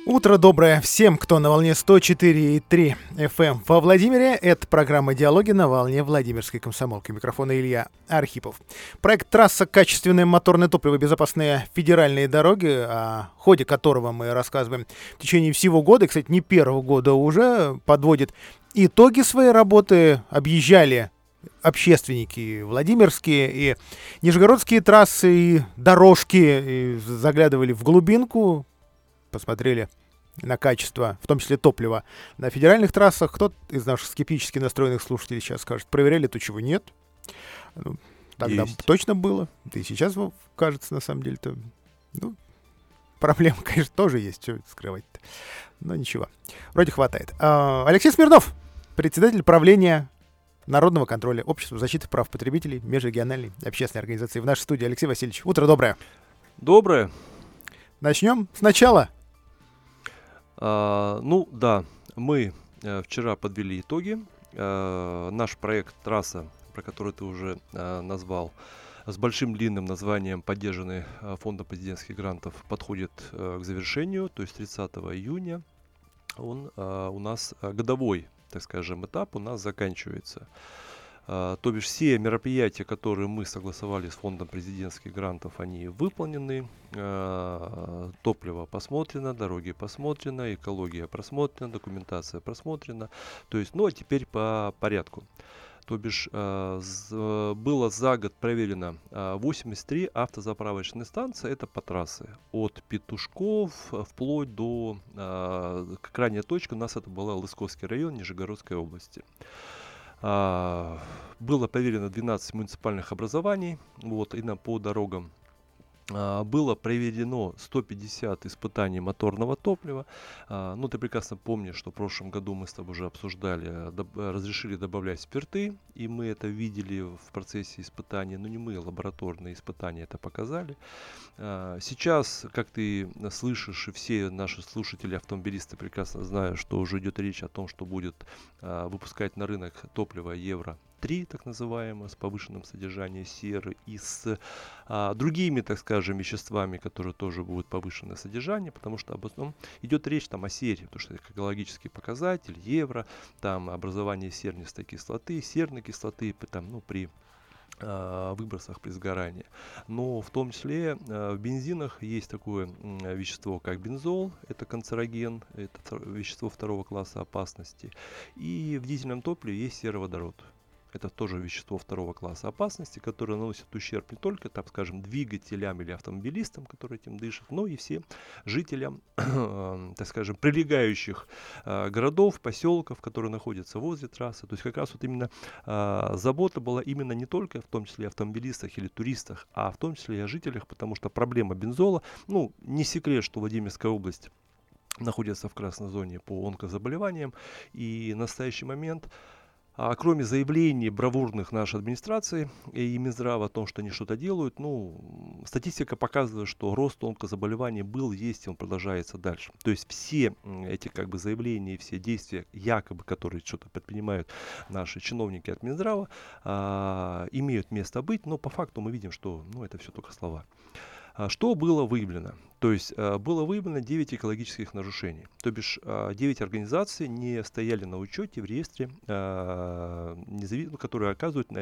Утро доброе всем, кто на волне 104,3 FM во Владимире. Это программа «Диалоги на волне Владимирской комсомолки». Микрофон Илья Архипов. Проект «Трасса. Качественное моторное топливо. Безопасные федеральные дороги», о ходе которого мы рассказываем в течение всего года, кстати, не первого года уже, подводит итоги своей работы. Объезжали общественники владимирские и нижегородские трассы, и дорожки, и заглядывали в глубинку, посмотрели на качество, в том числе топлива, на федеральных трассах. Кто-то из наших скептически настроенных слушателей сейчас скажет, проверяли то, чего нет. Ну, тогда точно было. Да и сейчас, кажется, на самом деле-то, проблем, конечно, тоже есть, что скрывать-то. Но ничего, вроде хватает. Алексей Смирнов, председатель правления Народного контроля Общества защиты прав потребителей межрегиональной общественной организации в нашей студии. Алексей Васильевич, утро доброе. Доброе. Начнем сначала. Да, мы вчера подвели итоги. Наш проект «Трасса», про который ты уже назвал, с большим длинным названием, поддержанный Фондом президентских грантов, подходит к завершению, то есть 30 июня. Он у нас годовой, так скажем, этап у нас заканчивается. То бишь все мероприятия, которые мы согласовали с Фондом президентских грантов, они выполнены. Топливо посмотрено, дороги посмотрено, экология просмотрена, документация просмотрена. То есть, а теперь по порядку. То бишь было за год проверено 83 автозаправочные станции, это по трассе. От Петушков вплоть до крайняя точка у нас это была Лысковский район Нижегородской области. Было проверено 12 муниципальных образований, именно по дорогам. Было проведено 150 испытаний моторного топлива. Ты прекрасно помнишь, что в прошлом году мы с тобой уже обсуждали, разрешили добавлять спирты, и мы это видели в процессе испытаний, не мы, лабораторные испытания это показали. Сейчас, как ты слышишь, и все наши слушатели, автомобилисты прекрасно знают, что уже идет речь о том, что будет выпускать на рынок топливо Евро-3, так называемое, с повышенным содержанием серы и с другими, так скажем, веществами, которые тоже будут повышенное содержание, потому что об основном идет речь о сере, потому что это экологический показатель, евро, там образование сернистой кислоты, серной кислоты, при выбросах при сгорании. Но в том числе в бензинах есть такое вещество, как бензол, это канцероген, это вещество второго класса опасности. И в дизельном топливе есть сероводород. Это тоже вещество второго класса опасности, которое наносит ущерб не только, так скажем, двигателям или автомобилистам, которые этим дышат, но и всем жителям, так скажем, прилегающих городов, поселков, которые находятся возле трассы. То есть как раз именно забота была именно не только в том числе о автомобилистах или туристах, а в том числе и о жителях, потому что проблема бензола, не секрет, что Владимирская область находится в красной зоне по онкозаболеваниям, и в настоящий момент кроме заявлений бравурных нашей администрации и Минздрава о том, что они что-то делают, статистика показывает, что рост онкозаболеваний был, есть, и он продолжается дальше. То есть все эти заявления и все действия, якобы, которые что-то предпринимают наши чиновники от Минздрава, имеют место быть, но по факту мы видим, что это все только слова. Что было выявлено? То есть было выявлено 9 экологических нарушений. То бишь 9 организаций не стояли на учете в реестре, которые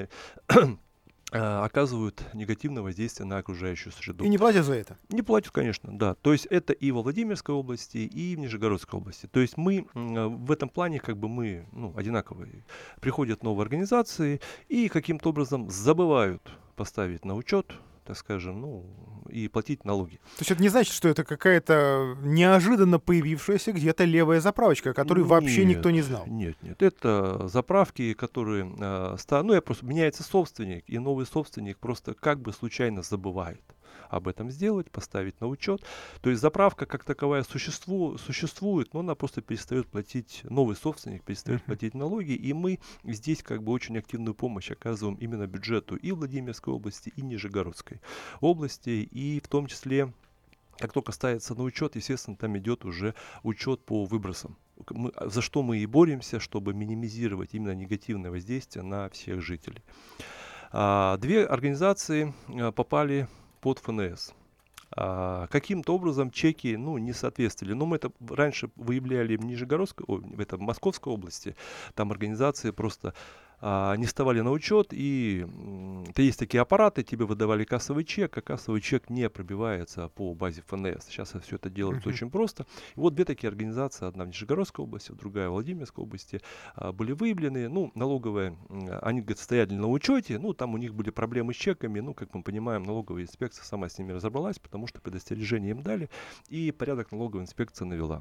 оказывают негативное воздействие на окружающую среду. И не платят за это? Не платят, конечно, да. То есть это и во Владимирской области, и в Нижегородской области. То есть мы в этом плане мы одинаковые. Приходят новые организации и каким-то образом забывают поставить на учет, так скажем, и платить налоги. То есть это не значит, что это какая-то неожиданно появившаяся где-то левая заправочка, о которой вообще никто не знал? Нет. Это заправки, которые меняется собственник, и новый собственник просто случайно забывает об этом сделать, поставить на учет. То есть заправка как таковая существует, но она просто перестает платить, новый собственник перестает платить налоги, и мы здесь очень активную помощь оказываем именно бюджету и Владимирской области, и Нижегородской области, и в том числе, как только ставится на учет, естественно, там идет уже учет по выбросам. За что мы и боремся, чтобы минимизировать именно негативное воздействие на всех жителей. 2 организации попали под ФНС. каким-то образом чеки, ну, не соответствовали. Но мы это раньше выявляли в Нижегородской, в Московской области. Там организации просто не вставали на учет, и есть такие аппараты, тебе выдавали кассовый чек, а кассовый чек не пробивается по базе ФНС. Сейчас все это делается очень просто. И вот две такие организации, одна в Нижегородской области, другая в Владимирской области, были выявлены. Ну, налоговые, они, говорят, стояли на учете, ну, там у них были проблемы с чеками, ну, как мы понимаем, налоговая инспекция сама с ними разобралась, потому что предостережение им дали, и порядок налоговая инспекция навела.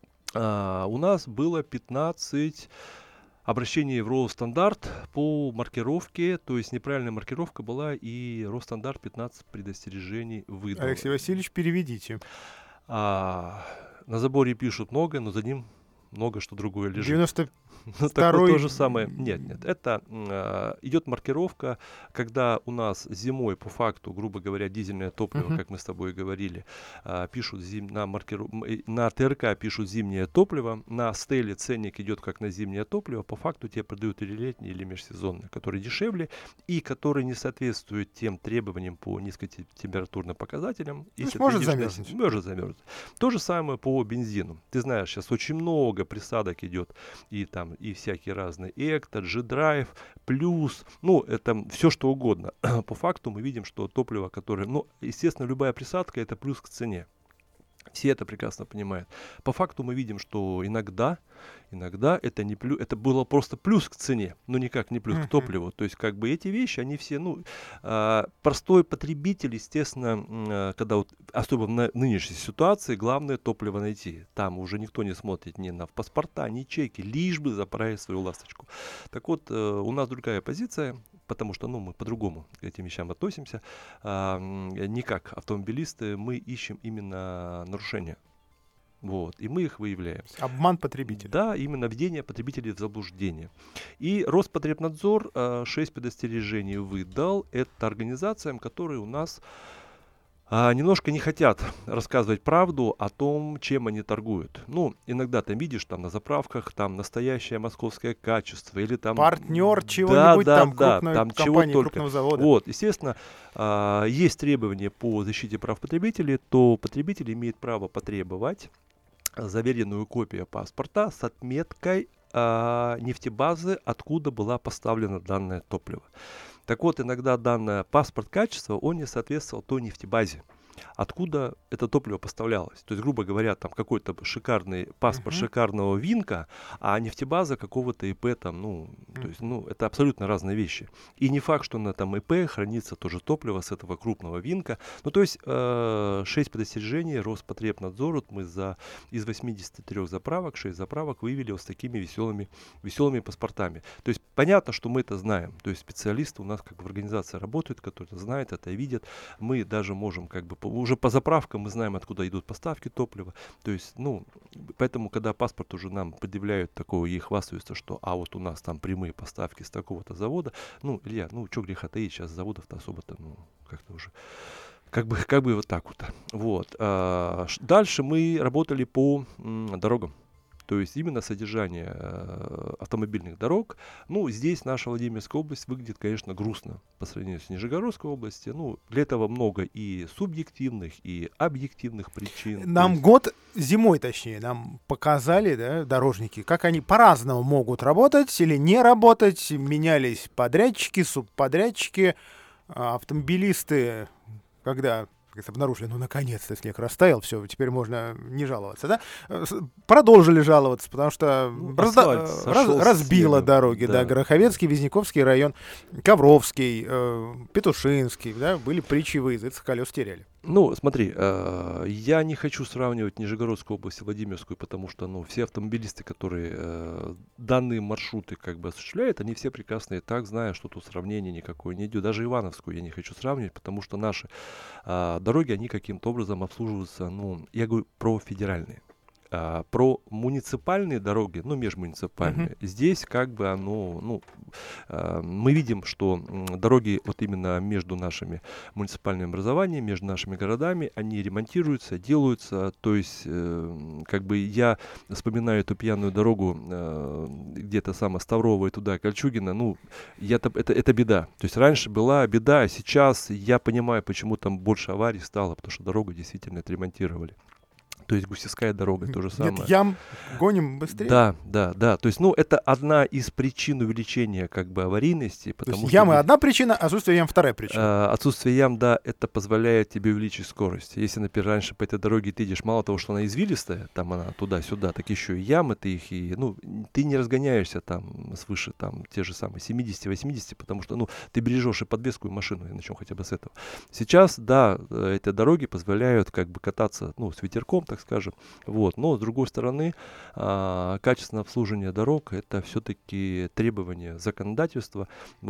У нас было 15 обращение в Росстандарт по маркировке, то есть неправильная маркировка была, и Росстандарт 15 предостережений выдал. Алексей Васильевич, переведите. На заборе пишут много, но за ним много что другое лежит. 92-й... Такое то же самое. Нет. Это идет маркировка, когда у нас зимой по факту, грубо говоря, дизельное топливо, как мы с тобой говорили, пишут на ТРК пишут зимнее топливо, на стеле ценник идет как на зимнее топливо, по факту тебе продают или летнее, или межсезонное, которые дешевле и которые не соответствуют тем требованиям по низкотемпературным показателям. Может замерзнуть. Может замерзнуть. То же самое по бензину. Ты знаешь, сейчас очень много присадок идет, и там и всякие разные Экто, G-Drive, Плюс, ну, это все что угодно. По факту мы видим, что топливо, которое, ну, естественно, любая присадка — это плюс к цене. Все это прекрасно понимают. По факту мы видим, что иногда это не плюс, это было просто плюс к цене, но никак не плюс к топливу. То есть как бы эти вещи, они все, ну, простой потребитель, естественно, когда вот, особенно в нынешней ситуации, главное топливо найти. Там уже никто не смотрит ни на паспорта, ни чеки, лишь бы заправить свою ласточку. Так вот, у нас другая позиция, потому что, ну, мы по-другому к этим вещам относимся. Не как автомобилисты, мы ищем именно нарушения. Вот, и мы их выявляем. Обман потребителя. Да, именно введение потребителей в заблуждение. И Роспотребнадзор 6 предостережений выдал. Это организациям, которые у нас немножко не хотят рассказывать правду о том, чем они торгуют. Ну, иногда ты видишь там на заправках там настоящее московское качество или там партнер чего-нибудь, там крупной там компании, чего крупного завода. Вот, естественно, есть требования по защите прав потребителей, то потребитель имеет право потребовать заверенную копию паспорта с отметкой нефтебазы, откуда была поставлена данное топливо. Так вот, иногда данный паспорт качества, он не соответствовал той нефтебазе, откуда это топливо поставлялось. То есть, грубо говоря, там какой-то шикарный паспорт шикарного Винка, а нефтебаза какого-то ИП там, ну, то есть, ну, это абсолютно разные вещи. И не факт, что на там ИП хранится тоже топливо с этого крупного Винка. Ну, то есть, 6 предостережений Роспотребнадзор, вот мы из 83 заправок, 6 заправок вывели вот с такими веселыми паспортами. То есть, понятно, что мы это знаем. То есть, специалисты у нас как бы в организации работают, которые знают это, видят. Мы даже можем как бы уже по заправкам мы знаем, откуда идут поставки топлива. То есть, ну, поэтому, когда паспорт уже нам предъявляют такого и хвастаются, что вот у нас там прямые поставки с такого-то завода, ну, Илья, ну, что греха таить, сейчас заводов-то особо-то, ну, как-то уже, как бы вот так вот. Дальше мы работали по дорогам. То есть именно содержание автомобильных дорог. Ну, здесь наша Владимирская область выглядит, конечно, грустно по сравнению с Нижегородской областью. Ну, для этого много и субъективных, и объективных причин. Нам год зимой, точнее, нам показали, да, дорожники, как они по-разному могут работать или не работать. Менялись подрядчики, субподрядчики, автомобилисты, когда обнаружили, ну, наконец-то снег растаял, все, теперь можно не жаловаться, да? Продолжили жаловаться, потому что разбило дороги, да, Гороховецкий, Визняковский район, Ковровский, Петушинский, да, были притчи во языцах, колес теряли. Ну, смотри, я не хочу сравнивать Нижегородскую область и Владимирскую, потому что, ну, все автомобилисты, которые данные маршруты как бы осуществляют, они все прекрасно и так знают, что тут сравнения никакое не идет. Даже Ивановскую я не хочу сравнивать, потому что наши дороги, они каким-то образом обслуживаются, ну, я говорю про федеральные. Про муниципальные дороги, ну, межмуниципальные, здесь как бы оно, мы видим, что дороги вот именно между нашими муниципальными образованиями, между нашими городами, они ремонтируются, делаются, то есть как бы я вспоминаю эту пьяную дорогу где-то Ставрово и туда, Кольчугино, это беда. То есть раньше была беда, а сейчас я понимаю, почему там больше аварий стало, потому что дорогу действительно отремонтировали. То есть Гусевская дорога, то же самое. Нет ям, гоним быстрее? Да. То есть, это одна из причин увеличения как бы аварийности. То есть ямы одна причина, отсутствие ям вторая причина. Отсутствие ям, да, это позволяет тебе увеличить скорость. Если, например, раньше по этой дороге ты идешь, мало того, что она извилистая, там она туда-сюда, так еще и ямы ты их, ты не разгоняешься там свыше там те же самые 70-80, потому что, ты бережешь и подвеску, и машину, и начнем хотя бы с этого. Сейчас, да, эти дороги позволяют как бы кататься, с ветерком, так скажем, но с другой стороны, качественное обслуживание дорог — это все-таки требование законодательства,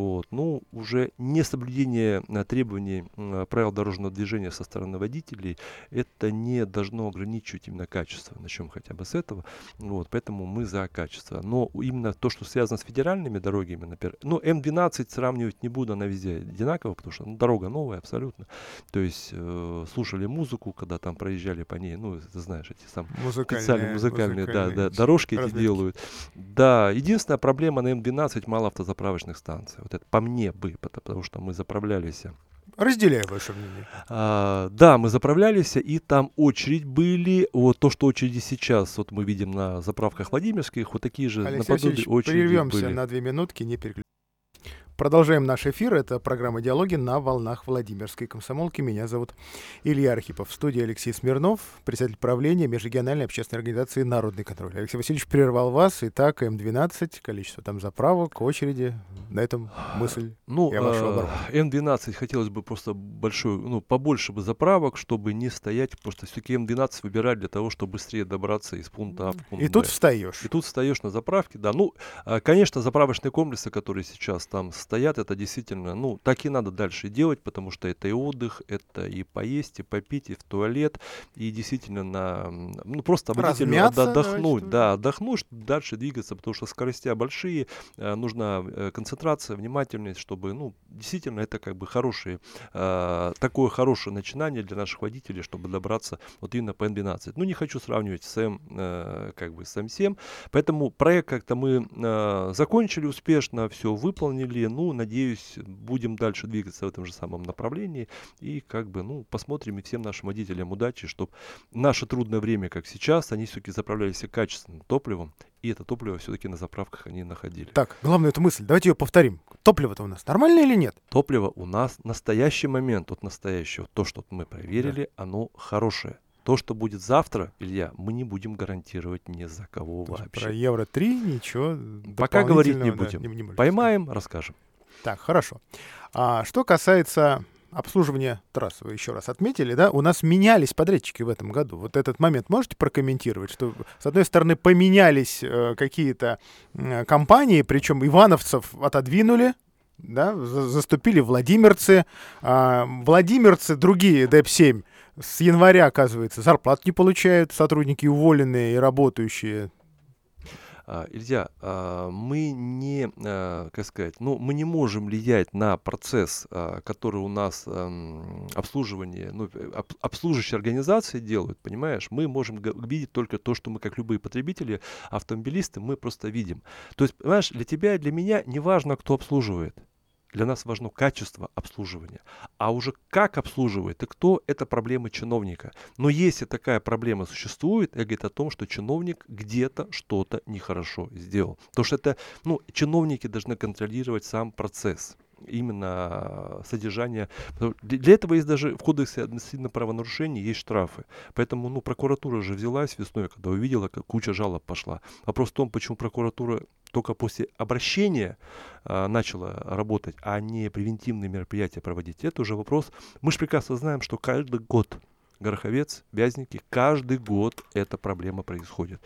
уже не соблюдение требований правил дорожного движения со стороны водителей, это не должно ограничивать именно качество, начнем хотя бы с этого, поэтому мы за качество, но именно то, что связано с федеральными дорогами, например, М12 сравнивать не буду, она везде одинаково, потому что дорога новая абсолютно, то есть слушали музыку, когда там проезжали по ней, ты знаешь, эти специальные музыкальные дорожки эти делают. Да, единственная проблема на М12 мало автозаправочных станций. Вот это по мне потому что мы заправлялись. Разделяю ваше мнение. Да, мы заправлялись, и там очередь были. Вот то, что очереди сейчас, вот мы видим на заправках Владимирских, вот такие же наподобие очереди прервемся были. на 2 минутки, не переключайтесь. Продолжаем наш эфир. Это программа «Диалоги» на волнах Владимирской комсомолки. Меня зовут Илья Архипов. В студии Алексей Смирнов, председатель правления межрегиональной общественной организации «Народный контроль». Алексей Васильевич прервал вас. Итак, М12, количество там заправок, очереди. На этом мысль я вашу оборвал. М12 хотелось бы просто побольше бы заправок, чтобы не стоять. Просто все-таки М12 выбирать для того, чтобы быстрее добраться из пункта А в пункт Б. И тут встаешь. И тут встаешь на заправке, да. Конечно, заправочные комплексы, которые сейчас там стоят, это действительно, так и надо дальше делать, потому что это и отдых, это и поесть, и попить, и в туалет, и действительно просто водителю отдохнуть, отдохнуть, чтобы дальше двигаться, потому что скоростя большие, нужна концентрация, внимательность, чтобы, действительно, это как бы такое хорошее начинание для наших водителей, чтобы добраться вот именно по М12. Не хочу сравнивать с М7, поэтому проект как-то мы закончили успешно, все выполнили, надеюсь, будем дальше двигаться в этом же самом направлении и посмотрим и всем нашим водителям удачи, чтобы наше трудное время, как сейчас, они все-таки заправлялись качественным топливом, и это топливо все-таки на заправках они находили. Так, главную эту мысль, давайте ее повторим. Топливо-то у нас нормальное или нет? Топливо у нас в настоящий момент, то, что мы проверили, оно хорошее. То, что будет завтра, Илья, мы не будем гарантировать ни за кого вообще. Про Евро-3 ничего пока говорить не будем. Не поймаем, расскажем. Так, хорошо. Что касается обслуживания трасс, вы еще раз отметили, да, у нас менялись подрядчики в этом году. Вот этот момент можете прокомментировать, что, с одной стороны, поменялись какие-то компании, причем ивановцев отодвинули, да, заступили владимирцы. Владимирцы, другие, ДЭП-7, с января, оказывается, зарплат не получают, сотрудники уволенные и работающие. Илья, мы не, мы не можем влиять на процесс, который у нас обслуживание, обслуживающие организации делают, понимаешь? Мы можем видеть только то, что мы, как любые потребители, автомобилисты, мы просто видим. То есть, понимаешь, для тебя и для меня не важно, кто обслуживает. Для нас важно качество обслуживания. А уже как обслуживает и кто — это проблема чиновника. Но если такая проблема существует, это говорит о том, что чиновник где-то что-то нехорошо сделал. Потому что это, чиновники должны контролировать сам процесс. Именно содержание. Для этого есть даже в кодексе административных правонарушений есть штрафы. Поэтому прокуратура же взялась весной, когда увидела, как куча жалоб пошла. Вопрос в том, почему прокуратура только после обращения начала работать, а не превентивные мероприятия проводить. Это уже вопрос. Мы же прекрасно знаем, что каждый год Гороховец, Вязники, каждый год эта проблема происходит.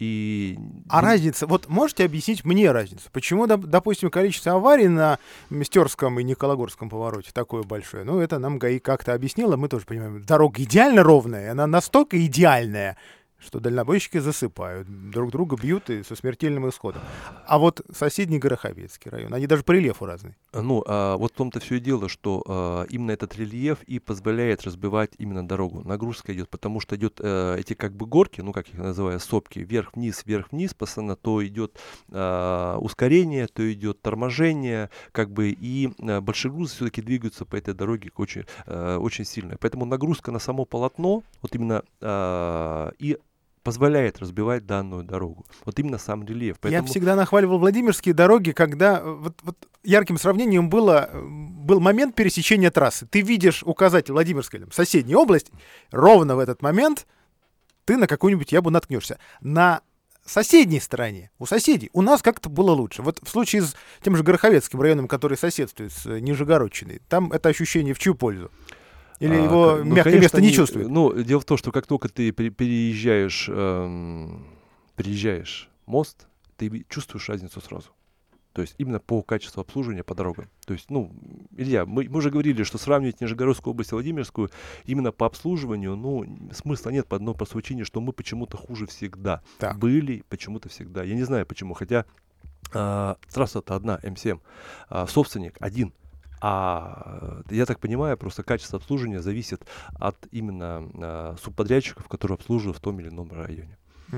А разница, вот можете объяснить мне разницу? Почему, допустим, количество аварий на Мистерском и Никологорском повороте такое большое? Это нам ГАИ как-то объяснило, мы тоже понимаем. Дорога идеально ровная, она настолько идеальная, что дальнобойщики засыпают, друг друга бьют и со смертельным исходом. А вот соседний Гороховецкий район, они даже по рельефу разные. Вот в том-то все и дело, что именно этот рельеф и позволяет разбивать именно дорогу. Нагрузка идет, потому что идет эти как бы горки, как их называют, сопки, вверх-вниз, постоянно то идет ускорение, то идет торможение, как бы, и большие грузы все-таки двигаются по этой дороге очень, очень сильно. Поэтому нагрузка на само полотно, вот именно и позволяет разбивать данную дорогу. Вот именно сам рельеф. Я всегда нахваливал Владимирские дороги, когда вот ярким сравнением был момент пересечения трассы. Ты видишь указатель Владимирской, соседней области, ровно в этот момент ты на какую-нибудь ябу наткнешься. На соседней стороне, у соседей, у нас как-то было лучше. Вот в случае с тем же Гороховецким районом, который соседствует с Нижегородчиной, там это ощущение в чью пользу? Или его мягкое конечно, место не чувствует? Дело в том, что как только ты переезжаешь мост, ты чувствуешь разницу сразу. То есть именно по качеству обслуживания по дорогам. То есть, Илья, мы уже говорили, что сравнивать Нижегородскую область и Владимирскую именно по обслуживанию, смысла нет по одной простой причине, что мы почему-то хуже всегда. Так. Были почему-то всегда. Я не знаю почему, хотя трасса-то одна, М7, собственник один. Я так понимаю, просто качество обслуживания зависит от именно субподрядчиков, которые обслуживают в том или ином районе.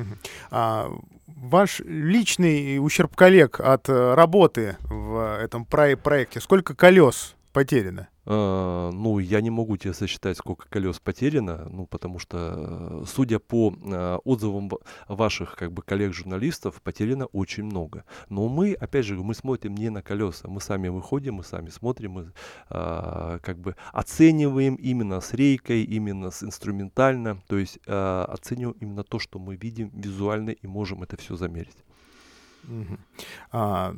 Ваш личный ущерб коллег от работы в этом проекте, сколько колес потеряно? Я не могу тебе сосчитать, сколько колес потеряно, потому что, судя по отзывам ваших как бы коллег-журналистов, потеряно очень много. Но мы, опять же, мы смотрим не на колеса, мы сами выходим, мы сами смотрим, мы как бы оцениваем именно с рейкой, именно с инструментально, то есть оцениваем именно то, что мы видим визуально и можем это все замерить.